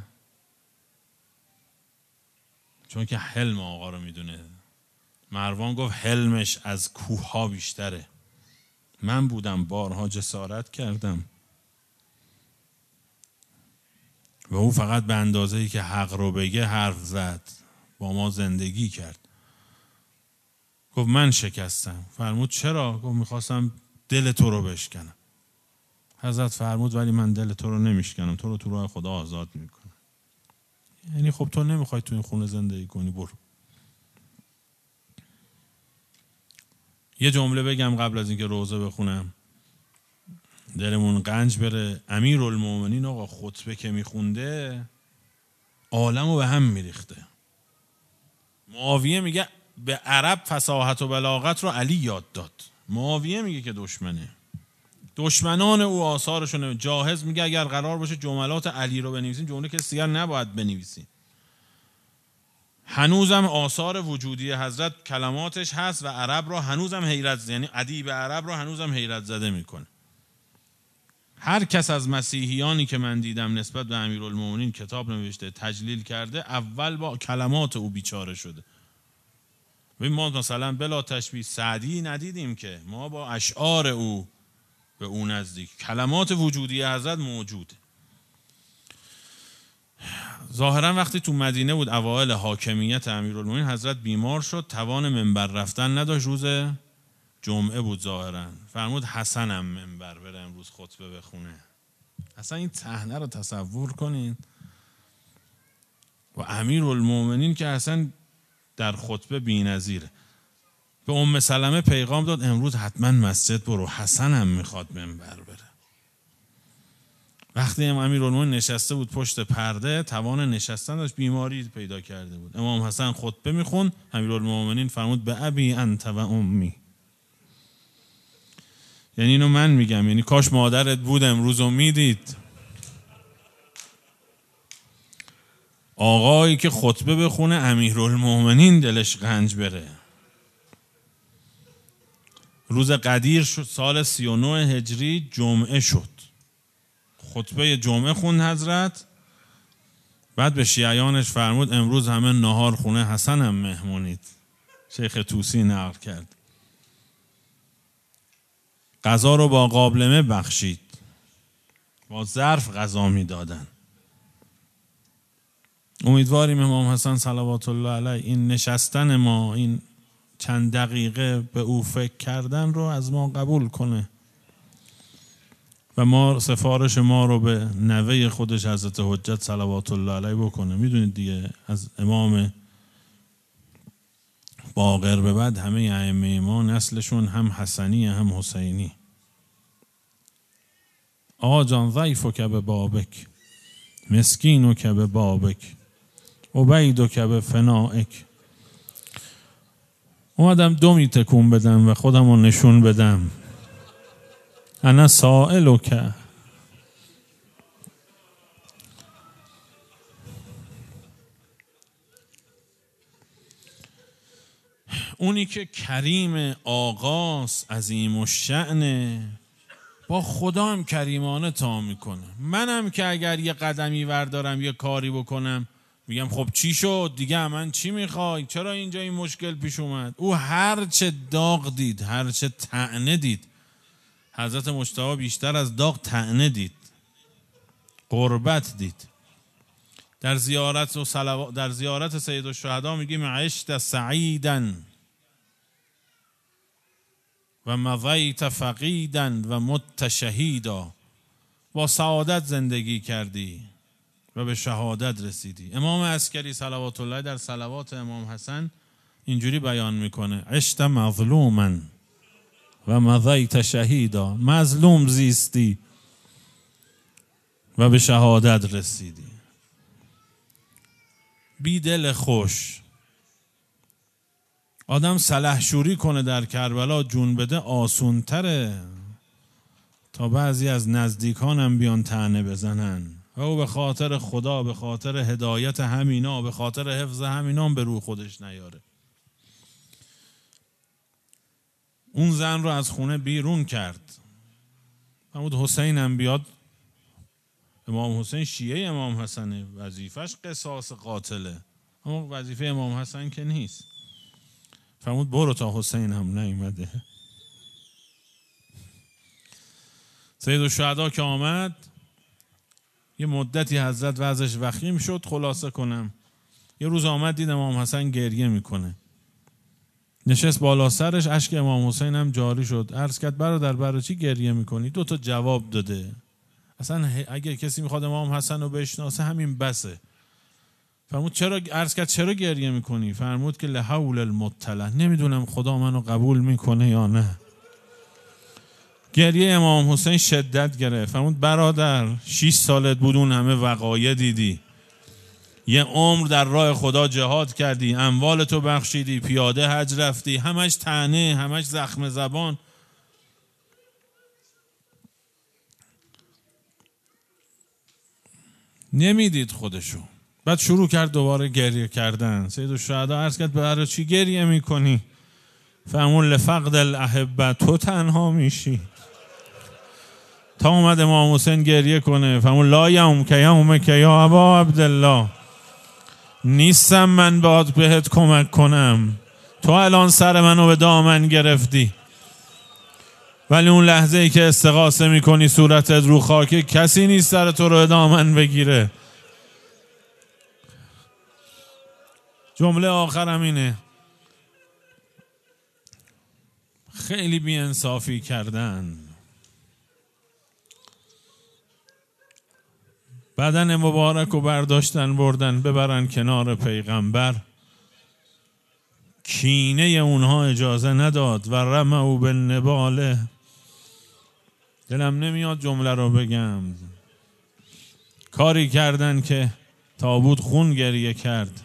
چون که حلم آقا رو میدونه. مروان گفت حلمش از کوه ها بیشتره. من بودم بارها جسارت کردم و او فقط به اندازه‌ای که حق رو بگه حرف زد، با ما زندگی کرد. گفت من شکستم. فرمود چرا؟ گفت میخواستم دل تو رو بشکنم. حضرت فرمود ولی من دل تو رو نمیشکنم، تو رو تو راه خدا آزاد میکنم. یعنی خب تو نمیخوای تو این خونه زندگی کنی، برو. یه جمله بگم قبل از اینکه روزه بخونم دلمون قنج بره. امیرالمومنین آقا خطبه که میخونده عالمو به هم میریخته. معاویه میگه به عرب فصاحت و بلاغت رو علی یاد داد. معاویه میگه که دشمنان او آثارشون. جاهز میگه اگر قرار باشه جملات علی رو بنویسین، جمله که دیگر نباید بنویسین. هنوزم آثار وجودی حضرت کلماتش هست و عرب رو هنوزم حیرت، یعنی ادیب عرب رو هنوزم حیرت زده میکنه. هر کس از مسیحیانی که من دیدم نسبت به امیرالمومنین کتاب نوشته تجلیل کرده، اول با کلمات او بیچاره شده. ما مثلا بلا تشبیه سعدی ندیدیم که، ما با اشعار او به او نزدیک. کلمات وجودی حضرت موجوده. ظاهرا وقتی تو مدینه بود اوائل حاکمیت امیرالمومنین، حضرت بیمار شد، توان منبر رفتن نداشت. روز جمعه بود ظاهرا. فرمود حسنم منبر بره امروز خطبه بخونه. اصلا این صحنه رو تصور کنین. و امیرالمومنین که اصلا در خطبه بی‌نظیره. به ام سلمه پیغام داد امروز حتما مسجد برو، حسن هم میخواد منبر بره. وقتی امیرالمومنین نشسته بود پشت پرده، توان نشستن داشت، بیماری پیدا کرده بود. امام حسن خطبه میخوند، امیرالمومنین فرمود به ابی انت و امی. یعنی اینو من میگم، یعنی کاش مادرت بود امروز رو میدید. آقایی که خطبه بخونه امیرالمومنین دلش غنج بره. روز قدیر شد، سال 39 هجری جمعه شد، خطبه جمعه خوند حضرت. بعد به شیعیانش فرمود امروز همه نهار خونه حسن هم مهمونید. شیخ طوسی نقل کرد. غذا رو با قابلمه بخشید، با ظرف غذا می دادن. امیدواریم امام حسن صلوات الله علیه این نشستن ما، این چند دقیقه به او فکر کردن رو از ما قبول کنه و ما سفارش ما رو به نوه خودش حضرت حجت صلوات الله علیه بکنه. میدونید دیگه از امام باقر به بعد همه ائمه ما نسلشون هم حسنی هم حسینی. آقا جان ضیفک به بابک، مسکینک به بابک، عبیدک به فنائک. اومدم دومی تکون بدم و خودم رو نشون بدم. انا سائلک. اونی که کریم آقاست، عظیم الشأنه، با خدا هم کریمانه تا میکنه. منم که اگر یه قدمی وردارم یه کاری بکنم میگم خب چی شد دیگه، من چی میخوای، چرا اینجا این مشکل پیش اومد. او هر چه داغ دید، هر چه طعنه دید، حضرت مجتبی بیشتر از داغ طعنه دید، قربت دید. در زیارت سید الشهدا میگیم عشت سعیداً و مضیت فقیداً و مت شهیدا. با سعادت زندگی کردی و به شهادت رسیدی. امام عسکری صلوات الله در صلوات امام حسن اینجوری بیان میکنه عشت مظلوما و مضیت شهیدا. مظلوم زیستی و به شهادت رسیدی. بی دل خوش. آدم سلحشوری کنه در کربلا جون بده آسون تره تا بعضی از نزدیکانم بیان طعنه بزنن و او به خاطر خدا، به خاطر هدایت همینا، به خاطر حفظ همینا به روح خودش نیاره. اون زن رو از خونه بیرون کرد. فرمود حسین هم بیاد. امام حسین شیعه امام حسنه، وظیفش قصاص قاتله، اما وظیفه امام حسن که نیست. فرمود برو تا حسین هم نیومده. سید الشهدا که آمد یه مدتی حضرت وضعش وخیم شد. خلاصه کنم یه روز آمد دید امام حسن گریه میکنه، نشست بالا سرش، اشک امام حسین هم جاری شد. عرض کرد برادر برای چی گریه میکنی؟ 2 تا جواب داده. اصلا اگر کسی میخواد امام حسن رو بشناسه همین بسه. فرمود چرا؟ عرض کرد چرا گریه میکنی؟ فرمود که لحول المطلع، نمیدونم خدا منو قبول میکنه یا نه. گریه امام حسین شدت گرفت. فرمود برادر 6 سالت بود اون همه وقایع دیدی، یه عمر در راه خدا جهاد کردی، اموالتو بخشیدی، پیاده حج رفتی، همش طعنه، همش زخم زبان. نمیدید خودشو. بعد شروع کرد دوباره گریه کردن. سید الشهدا عرض کرد برای چی گریه میکنی؟ فرمود لفقد الاحبه، تو تنها میشی. تا اومد امام حسین گریه کنه. فرمود لا یوم که یوم که یا ابا عبدالله، نیستم من بهت کمک کنم، تو الان سر منو به دامن گرفتی، ولی اون لحظه ای که استغاثه میکنی صورتت رو خاکه کسی نیست سر تو رو به دامن بگیره. جمله آخرم اینه، خیلی بی‌انصافی کردن. بدن مبارک رو برداشتن بردن ببرن کنار پیغمبر. کینه اونها اجازه نداد. و رموا بالنبال. دلم نمیاد جمله رو بگم. کاری کردن که تابوت خون گریه کرد.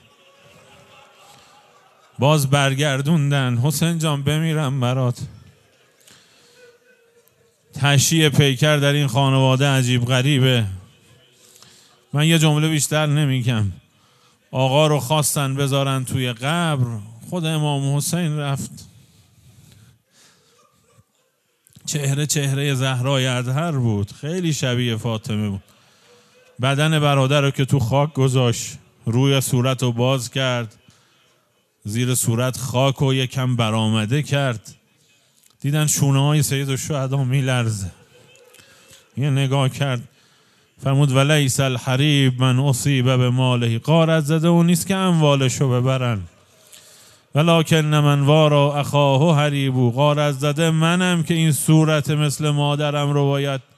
باز برگردوندن. حسین جان بمیرم برات. تشییع پیکر در این خانواده عجیب غریبه. من یه جمله بیشتر نمیگم. آقا رو خواستن بذارن توی قبر، خود امام حسین رفت. چهره زهرای اطهر بود، خیلی شبیه فاطمه بود. بدن برادر رو که تو خاک گذاشت، روی صورت رو باز کرد، زیر صورت خاک رو یکم برآمده کرد. دیدن شونه های سید الشهدا میلرزه. یه نگاه کرد، فرمود ولیس الحریب من اصیب بماله. غارت زده اون نیست که اموالشو ببرن، ولکن من وارا اخاه حریبو. غارت زده منم که این صورت مثل مادرم رو باید